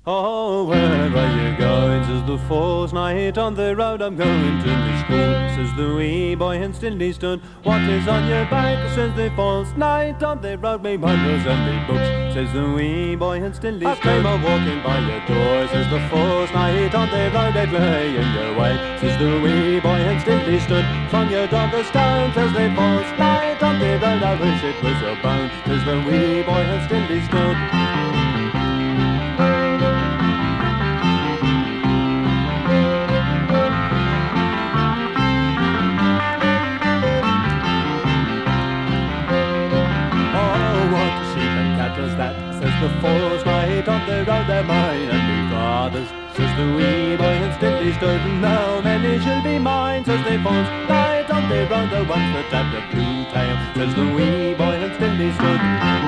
Oh, where are you going? Says the false night on the road. I'm going to the school. Says the wee boy and still he stood. What is on your back? Says the false night on the road. Me bundles and me books. Says the wee boy and still he stood. I came a walking by your door. Says the false night on the road. It lay in your way. Says the wee boy and still he stood. From your dog a stone. Says the false night on the road. I wish it was a bone. Says the wee boy and still he stood. Says the false night on the road, they're mine and me father's. Says the wee boy and still he stood. Now many shall be mine. Says the false night on the road, the ones that have the blue tail. Says the wee boy and still he stood.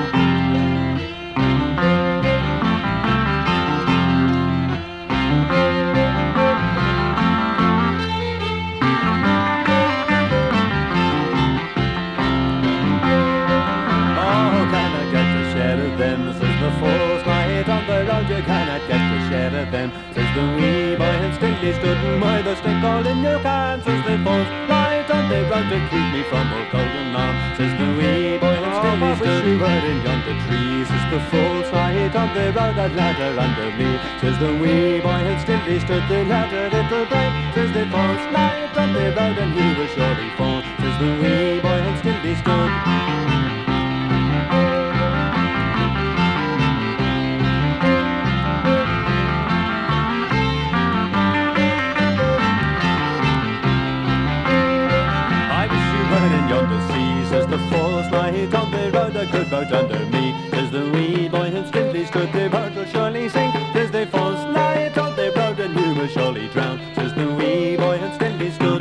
You cannot get the share of them. Says the wee boy and still he stood. By the stick all in your can. Says the false light on the road to keep me from old golden arm. Says the wee boy and still he stood. We were in yonder trees. Says the false light on the road, a ladder under me. Says the wee boy and still he stood. The ladder it'll break. Says the false light on the road, and he will surely fall. Says the wee boy and still he stood. On the road, a good boat under me. Says the wee boy and still he stood. The boat will surely sink. Says the false light on the road, and you will surely drown. Says the wee boy and still he stood.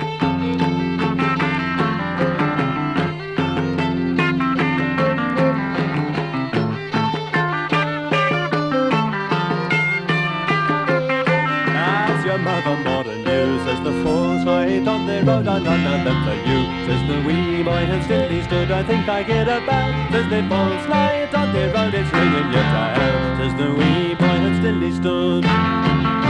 As your mother more than you. Says the false light on the road, and none of them for you. Says the wee boy and still he stood. I think I get a bell. Says the false light on the road, it's ringing your tail. Says the wee boy and still he stood.